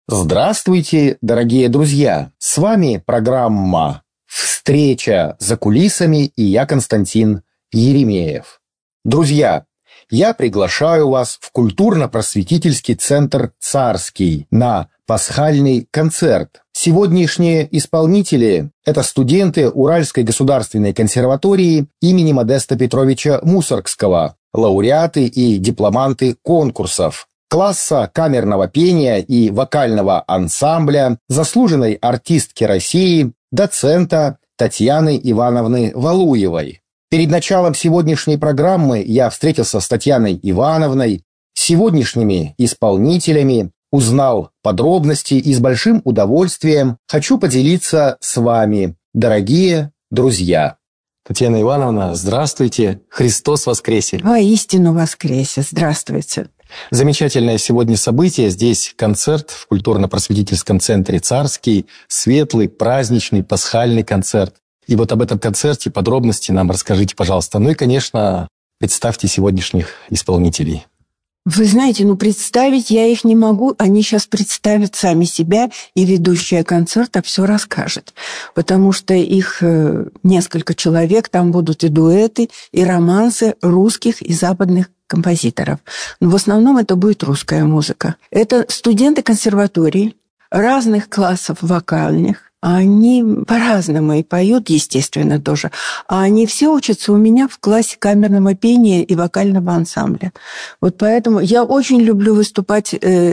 Здравствуйте, дорогие друзья! С вами программа «Встреча за кулисами» и я, Константин Еремеев. Друзья, я приглашаю вас в культурно-просветительский центр «Царский» на пасхальный концерт. Сегодняшние исполнители – это студенты Уральской государственной консерватории имени Модеста Петровича Мусоргского, лауреаты и дипломанты конкурсов класса камерного пения и вокального ансамбля, заслуженной артистки России, доцента Татьяны Ивановны Валуевой. Перед началом сегодняшней программы я встретился с Татьяной Ивановной, сегодняшними исполнителями, узнал подробности и с большим удовольствием хочу поделиться с вами, дорогие друзья. Татьяна Ивановна, здравствуйте! Христос воскресе! Воистину воскресе! Здравствуйте! Замечательное сегодня событие. Здесь концерт в культурно-просветительском центре «Царский», светлый, праздничный, пасхальный концерт. И вот об этом концерте подробности нам расскажите, пожалуйста. Ну и, конечно, представьте сегодняшних исполнителей. Вы знаете, представить я их не могу. Они сейчас представят сами себя, и ведущая концерта все расскажет. Потому что их несколько человек, там будут и дуэты, и романсы русских и западных композиторов. Но в основном это будет русская музыка. Это студенты консерватории разных классов вокальных. Они по-разному и поют, естественно, тоже. А они все учатся у меня в классе камерного пения и вокального ансамбля. Вот поэтому я очень люблю выступать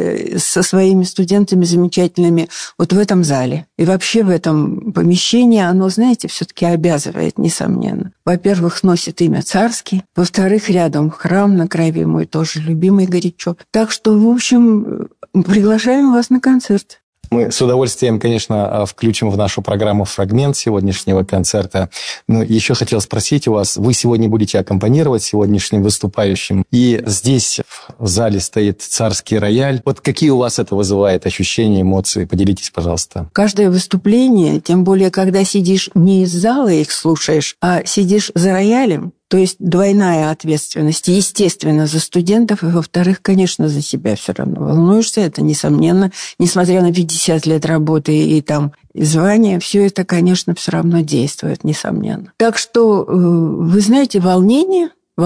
со своими студентами замечательными вот в этом зале. И вообще в этом помещении оно, знаете, все-таки обязывает, несомненно. Во-первых, носит имя Царский. Во-вторых, рядом храм на Крови, мой тоже любимый горячо. Так что, в общем, приглашаем вас на концерт. Мы с удовольствием, конечно, включим в нашу программу фрагмент сегодняшнего концерта. Но еще хотел спросить у вас, вы сегодня будете аккомпанировать сегодняшним выступающим, и здесь в зале стоит царский рояль. Вот какие у вас это вызывает ощущения, эмоции? Поделитесь, пожалуйста. Каждое выступление, тем более, когда сидишь не из зала их слушаешь, а сидишь за роялем, то есть двойная ответственность, естественно, за студентов, и, во-вторых, конечно, за себя все равно волнуешься, это несомненно, несмотря на 50 лет работы и звания, все это, конечно, все равно действует, несомненно. Так что, вы знаете, волнение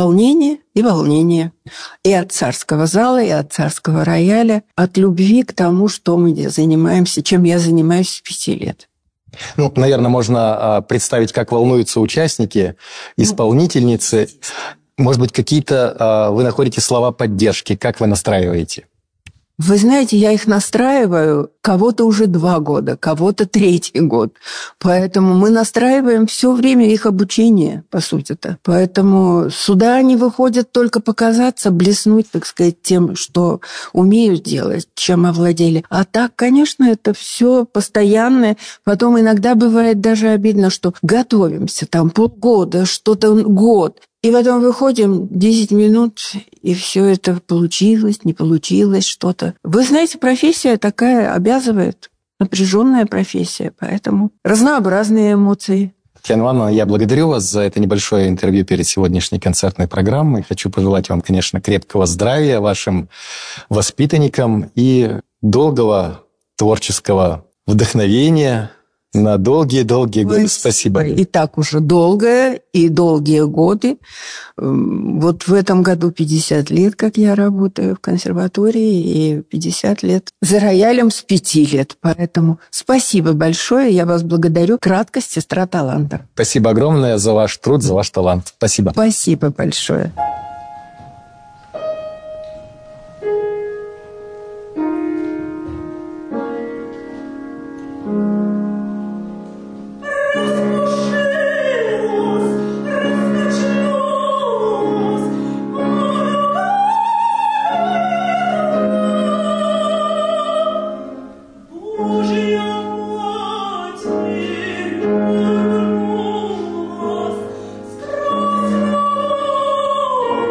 и волнение. И от царского зала, и от царского рояля, от любви к тому, что мы занимаемся, чем я занимаюсь с 5 лет. Наверное, можно представить, как волнуются участники, исполнительницы. Может быть, какие-то вы находите слова поддержки, как вы настраиваете? Вы знаете, я их настраиваю, кого-то уже 2 года, кого-то 3-й год. Поэтому мы настраиваем все время их обучения, по сути-то. Поэтому сюда они выходят только показаться, блеснуть, так сказать, тем, что умеют делать, чем овладели. А так, конечно, это все постоянное. Потом иногда бывает даже обидно, что готовимся там полгода, что-то год. И потом выходим 10 минут, и все это получилось, не получилось, что-то. Вы знаете, профессия такая обязывает, напряженная профессия, поэтому разнообразные эмоции. Татьяна Ивановна, я благодарю вас за это небольшое интервью перед сегодняшней концертной программой. Хочу пожелать вам, конечно, крепкого здравия, вашим воспитанникам и долгого творческого вдохновения на долгие-долгие годы. Спасибо. И так уже долгое, и долгие годы. Вот в этом году 50 лет, как я работаю в консерватории, и 50 лет за роялем с 5 лет. Поэтому спасибо большое, я вас благодарю. Краткость – сестра таланта. Спасибо огромное за ваш труд, за ваш талант. Спасибо. Спасибо большое. Oh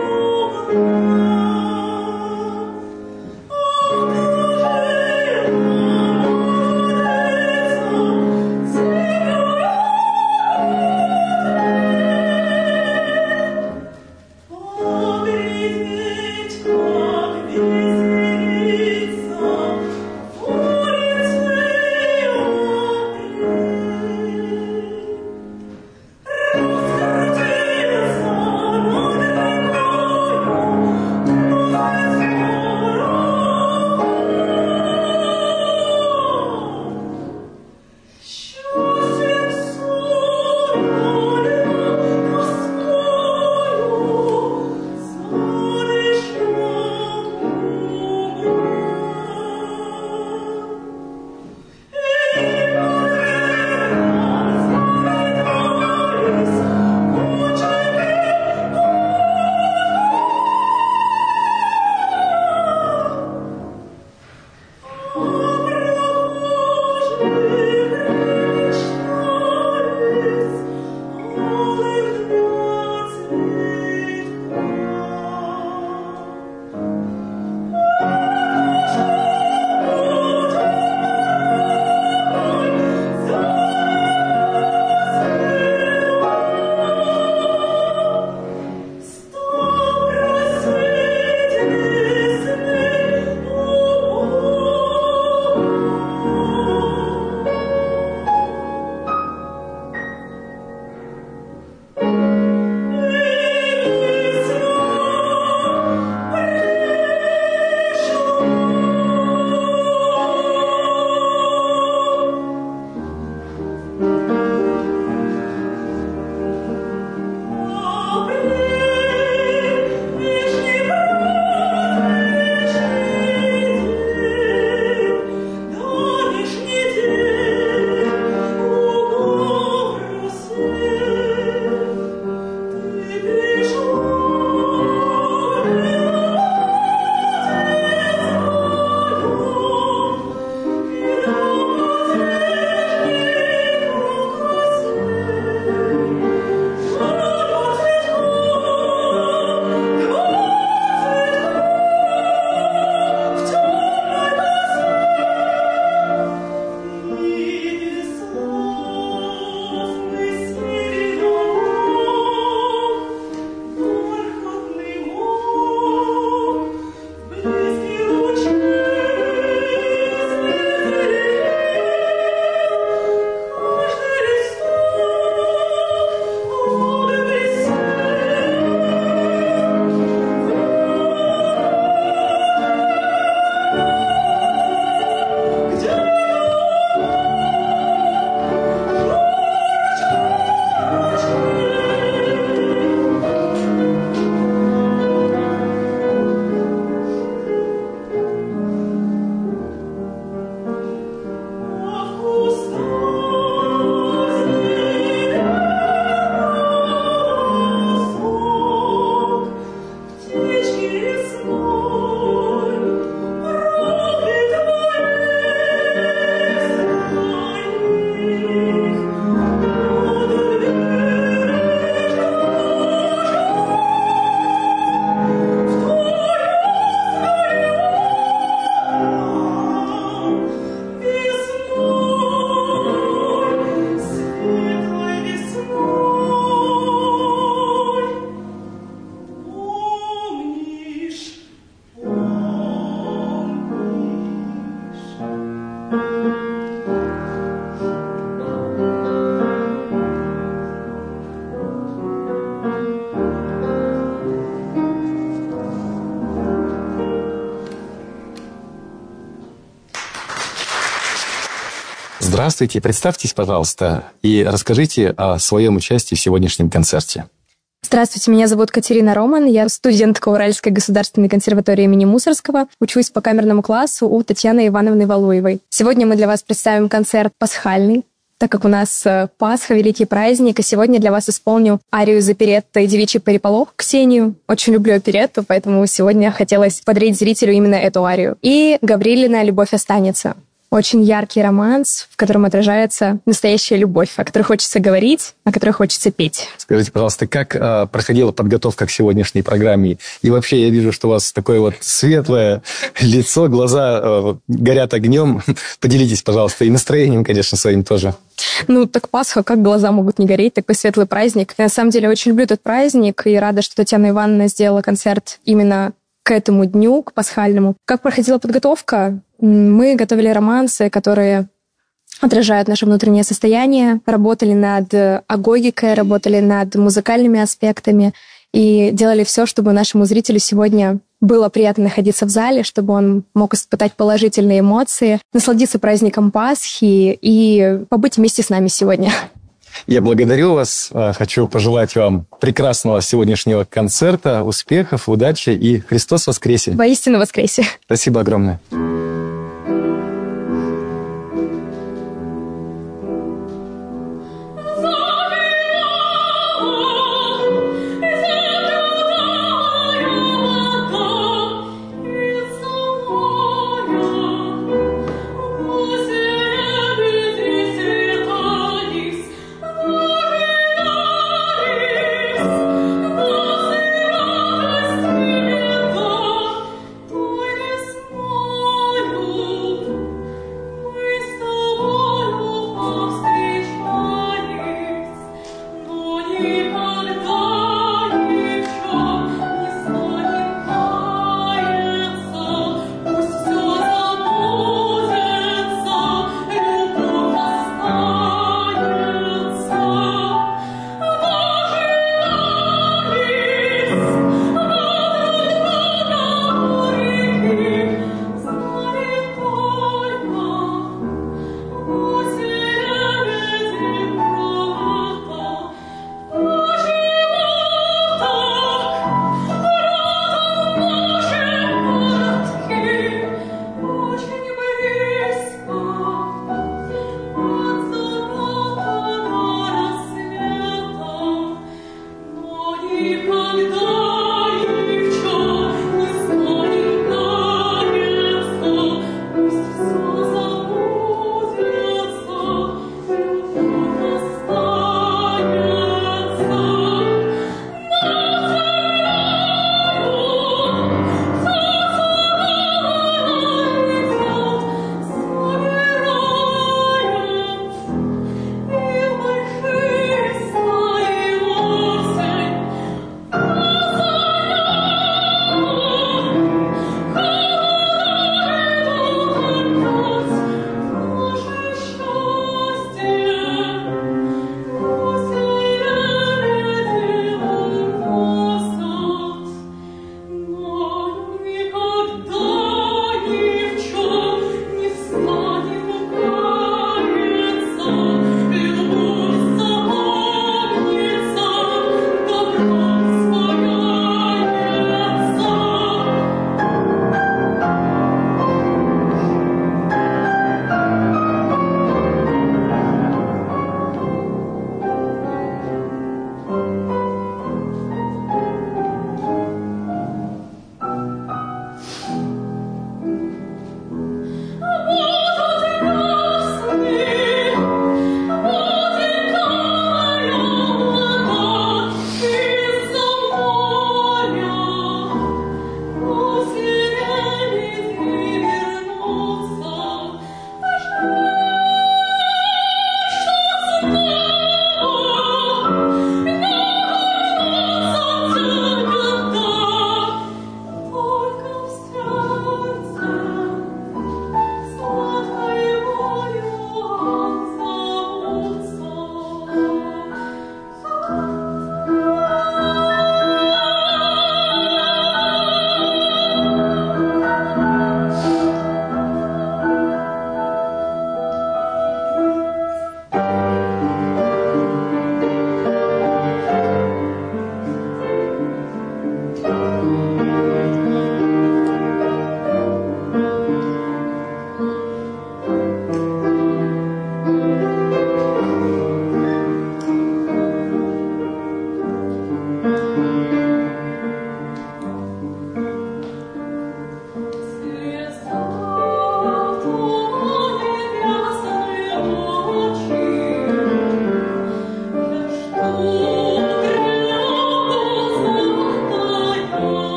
Здравствуйте, представьтесь, пожалуйста, и расскажите о своем участии в сегодняшнем концерте. Здравствуйте, меня зовут Катерина Роман, я студентка Уральской государственной консерватории имени Мусоргского, учусь по камерному классу у Татьяны Ивановны Валуевой. Сегодня мы для вас представим концерт пасхальный, так как у нас Пасха, великий праздник, и сегодня для вас исполню арию из оперетты «Девичий переполох» Ксению. Очень люблю оперетту, поэтому сегодня хотелось подарить зрителю именно эту арию. И Гаврилина «Любовь останется». Очень яркий романс, в котором отражается настоящая любовь, о которой хочется говорить, о которой хочется петь. Скажите, пожалуйста, как проходила подготовка к сегодняшней программе? И вообще я вижу, что у вас такое вот светлое лицо, глаза горят огнем. Поделитесь, пожалуйста, и настроением, конечно, своим тоже. Ну, так Пасха, как глаза могут не гореть, такой светлый праздник. Я на самом деле очень люблю этот праздник и рада, что Татьяна Ивановна сделала концерт именно к этому дню, к пасхальному. Как проходила подготовка? Мы готовили романсы, которые отражают наше внутреннее состояние, работали над агогикой, работали над музыкальными аспектами и делали все, чтобы нашему зрителю сегодня было приятно находиться в зале, чтобы он мог испытать положительные эмоции, насладиться праздником Пасхи и побыть вместе с нами сегодня. Я благодарю вас, хочу пожелать вам прекрасного сегодняшнего концерта, успехов, удачи и Христос воскресе! Воистину воскресе! Спасибо огромное!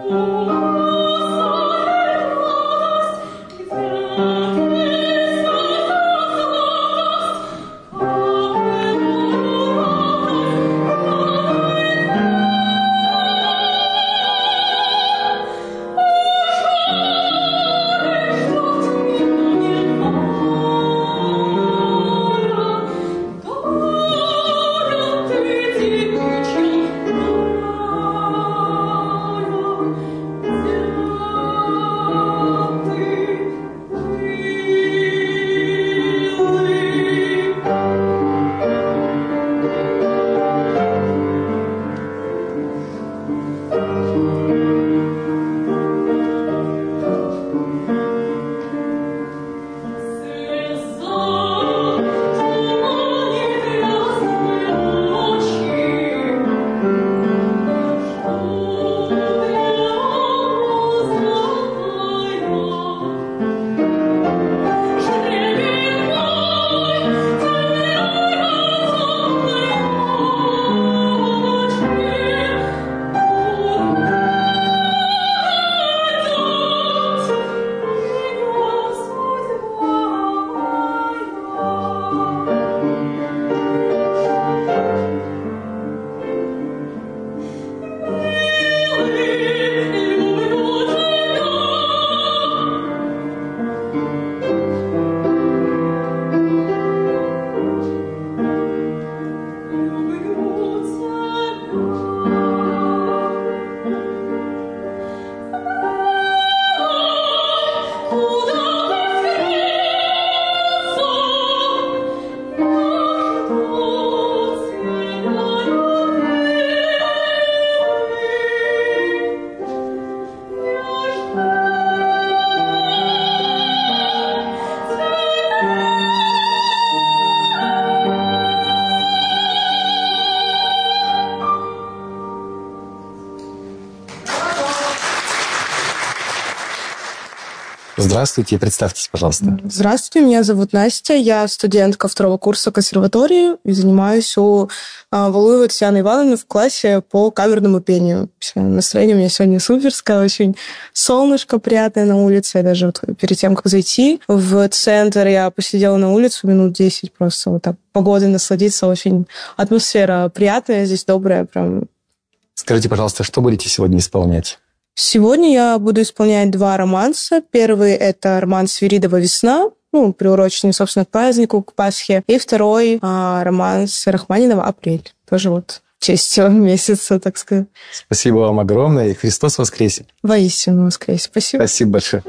Здравствуйте, представьтесь, пожалуйста. Здравствуйте, меня зовут Настя, я студентка второго курса консерватории и занимаюсь у Валуевой Татьяны Ивановны в классе по камерному пению. Настроение у меня сегодня суперское, очень солнышко приятное на улице. Я даже вот перед тем, как зайти в центр, я посидела на улице минут 10, просто вот так погодой насладиться. Очень атмосфера приятная, здесь добрая прям. Скажите, пожалуйста, что будете сегодня исполнять? Сегодня я буду исполнять 2 романса. Первый – это романс Свиридова «Весна», приуроченный, собственно, к празднику, к Пасхе. И второй – романс Рахманинова «Апрель». Тоже вот в честь месяца, так сказать. Спасибо вам огромное. И Христос воскресе. Воистину воскресе. Спасибо. Спасибо большое.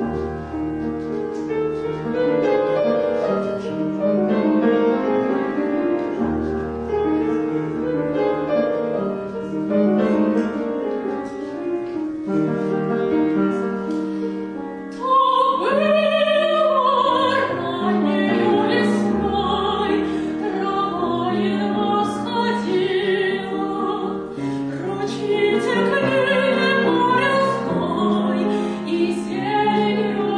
И зеленью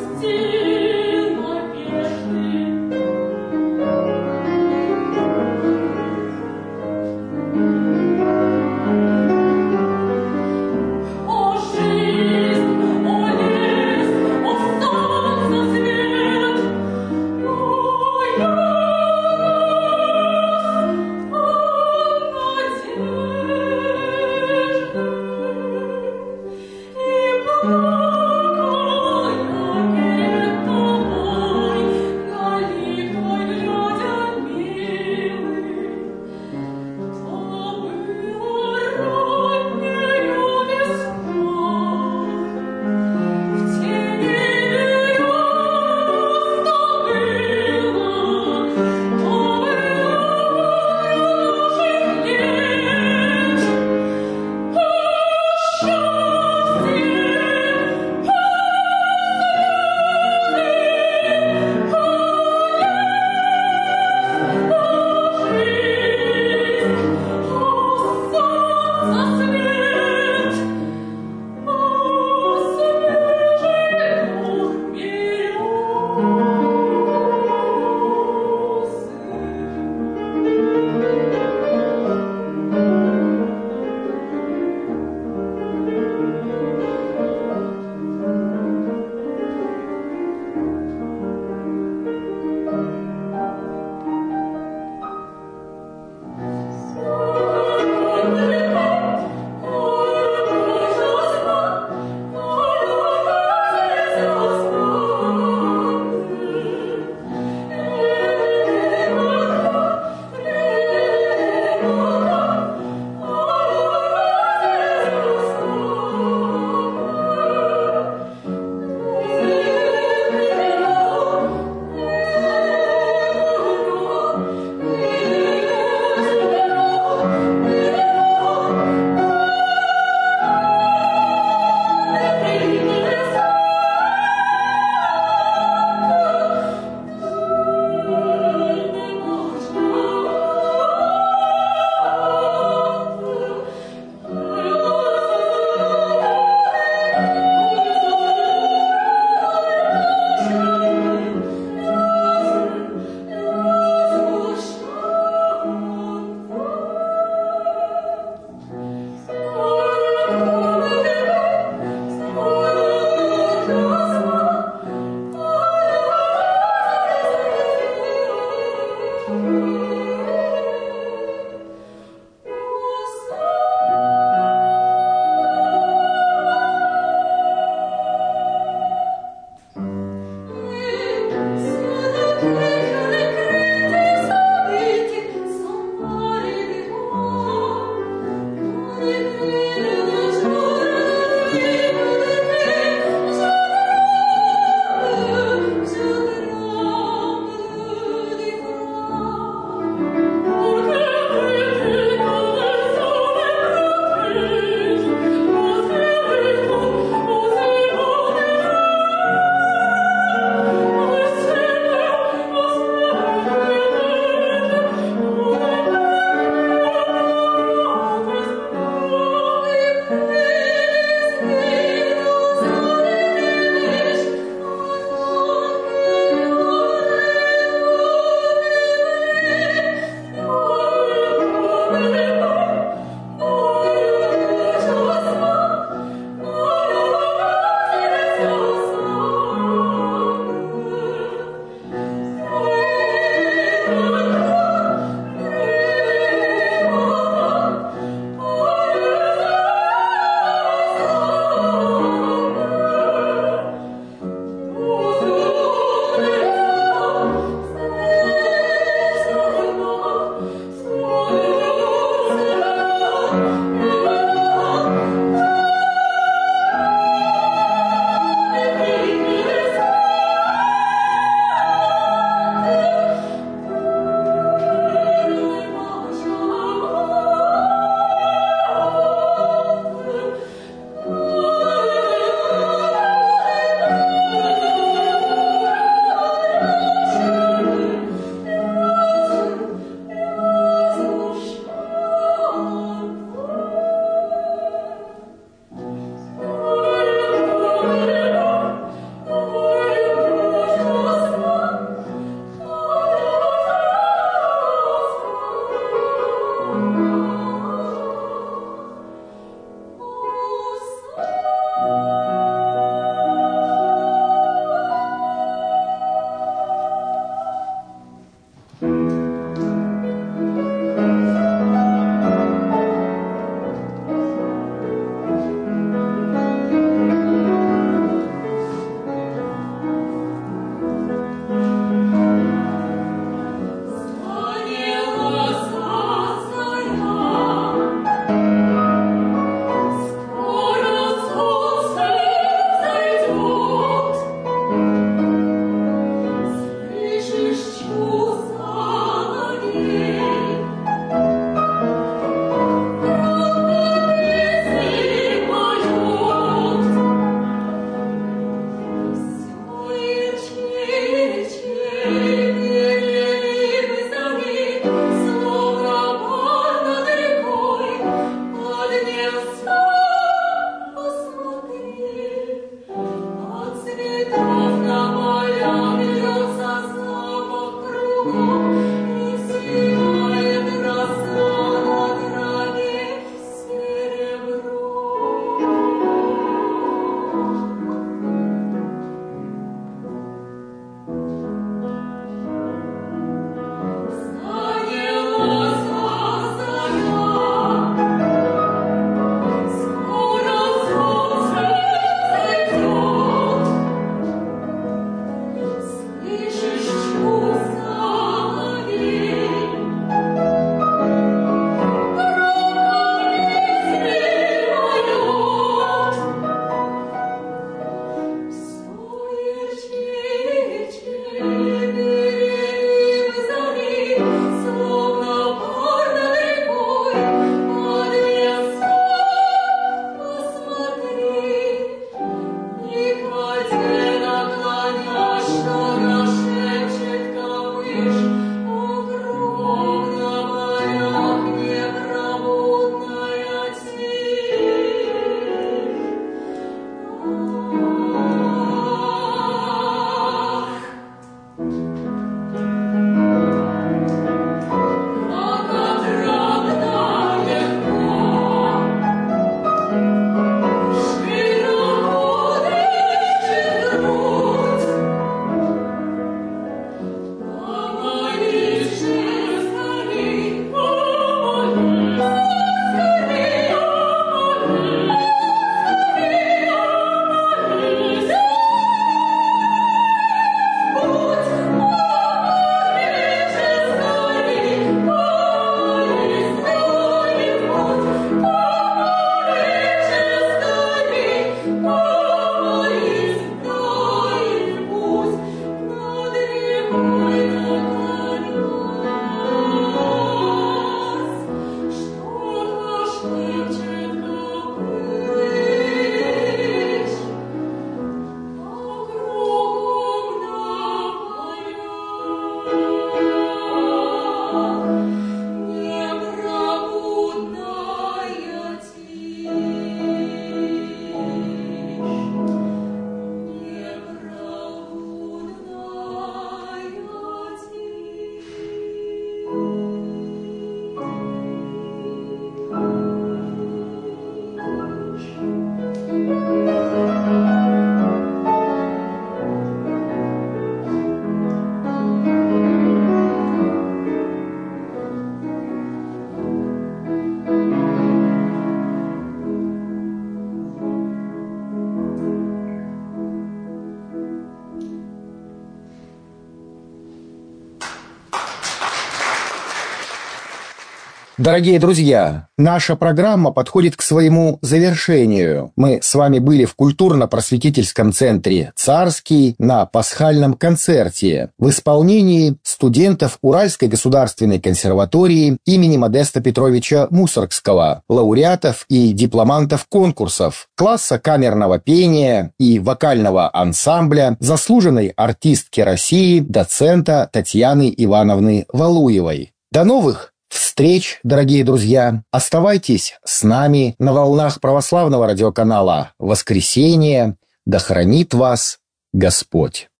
Дорогие друзья, наша программа подходит к своему завершению. Мы с вами были в культурно-просветительском центре «Царский» на пасхальном концерте в исполнении студентов Уральской государственной консерватории имени Модеста Петровича Мусоргского, лауреатов и дипломантов конкурсов, класса камерного пения и вокального ансамбля, заслуженной артистки России, доцента Татьяны Ивановны Валуевой. До новых встреч, дорогие друзья! Оставайтесь с нами на волнах православного радиоканала «Воскресенье». Да хранит вас Господь!